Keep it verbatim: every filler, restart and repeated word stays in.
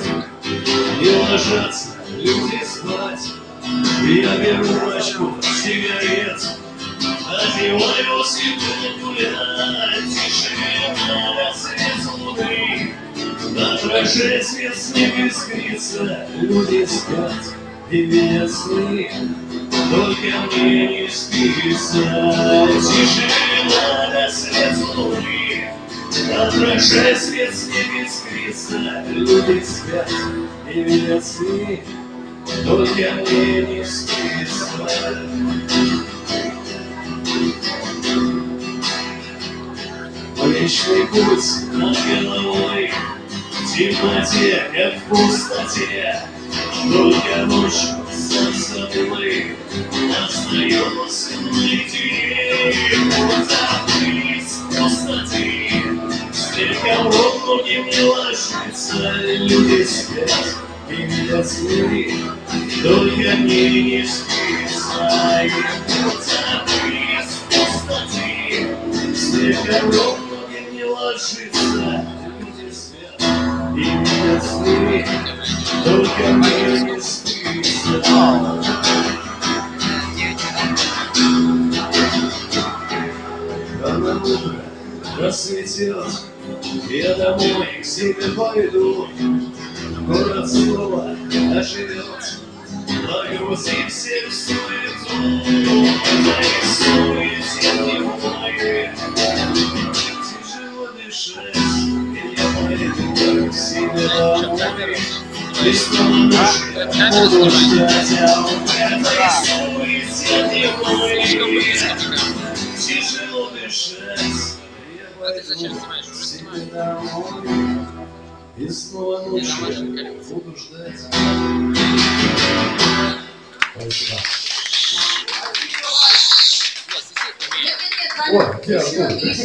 не ложатся люди спать. Я беру пачку сигарет, одеваюсь и буду гулять. Тишина, свет луны, отражает свет с небес искрится. Люди спят и видят сны, только мне не спится. Тишина, свет луны, отражает свет с небес искрится. Люди спят и видят сны, только мне не спится. Млечный путь над головой, в темноте, как в пустоте, только ночью сам собой остается наедине. Забыть пустоты, слегка в руку не мне ложится. Люди спят и видят сны, только мне не спится. Забыть пустоты, слегка в руку не ложится. Люди спят и видят сны, только мне не спится. Рано утро рассветет, я домой к себе пойду. Город снова оживет, погрузив всех в суету. Нарисуйте немое, тяжело дышать, и я пойду к себе домой. Беспомощно буду ждать, а он нарисуйте немое, тяжело дышать, и я пойду к себе домой. И снова ночью буду ждать. Спасибо. О, я